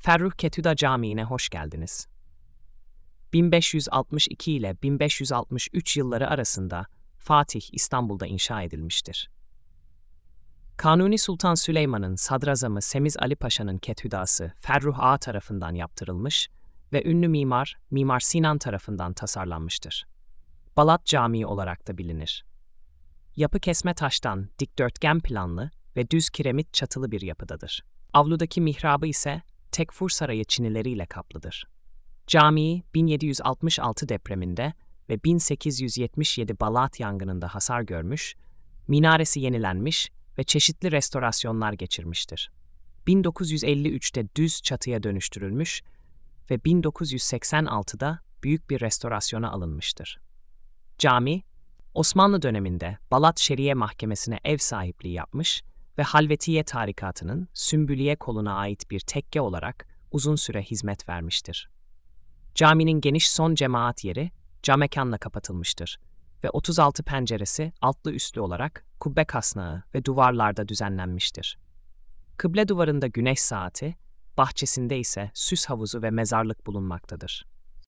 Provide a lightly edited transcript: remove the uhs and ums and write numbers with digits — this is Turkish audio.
Ferruh Ketüda Camii'ne hoş geldiniz. 1562 ile 1563 yılları arasında Fatih, İstanbul'da inşa edilmiştir. Kanuni Sultan Süleyman'ın sadrazamı Semiz Ali Paşa'nın Ketüdası Ferruh Ağa tarafından yaptırılmış ve ünlü Mimar Sinan tarafından tasarlanmıştır. Balat Camii olarak da bilinir. Yapı kesme taştan dikdörtgen planlı ve düz kiremit çatılı bir yapıdadır. Avludaki mihrabı ise Tekfur Sarayı çinileriyle kaplıdır. Cami 1766 depreminde ve 1877 Balat yangınında hasar görmüş, minaresi yenilenmiş ve çeşitli restorasyonlar geçirmiştir. 1953'te düz çatıya dönüştürülmüş ve 1986'da büyük bir restorasyona alınmıştır. Cami, Osmanlı döneminde Balat Şeriye Mahkemesi'ne ev sahipliği yapmış ve Halvetiye tarikatının Sümbüliye koluna ait bir tekke olarak uzun süre hizmet vermiştir. Caminin geniş son cemaat yeri camekanla kapatılmıştır ve 36 penceresi altlı üstlü olarak kubbe kasnağı ve duvarlarda düzenlenmiştir. Kıble duvarında güneş saati, bahçesinde ise süs havuzu ve mezarlık bulunmaktadır.